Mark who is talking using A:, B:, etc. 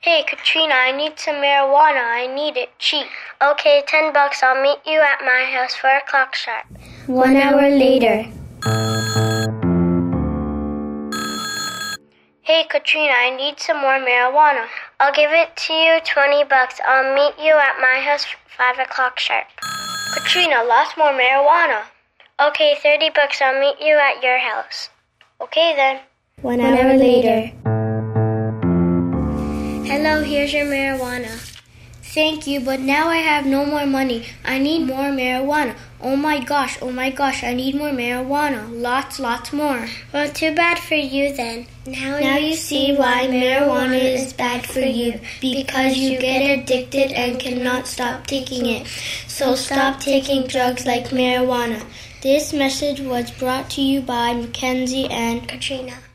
A: Hey, Katrina, I need some marijuana. I need it cheap. Okay, $10. I'll meet you at my house, 4 o'clock sharp.
B: 1 hour later.
A: Hey, Katrina, I need some more marijuana. I'll give it to you, $20. I'll meet you at my house, 5 o'clock sharp. Katrina, lots more marijuana. Okay, $30. I'll meet you at your house. Okay, then.
B: 1 hour later.
A: Hello, here's your marijuana. Thank you, but now I have no more money. I need more marijuana. Oh my gosh, I need more marijuana. Lots more. Well, too bad for you then. Now you see why marijuana is bad for you. Because you get addicted and cannot stop taking it. So stop taking drugs like marijuana. This message was brought to you by Mackenzie and
B: Katrina.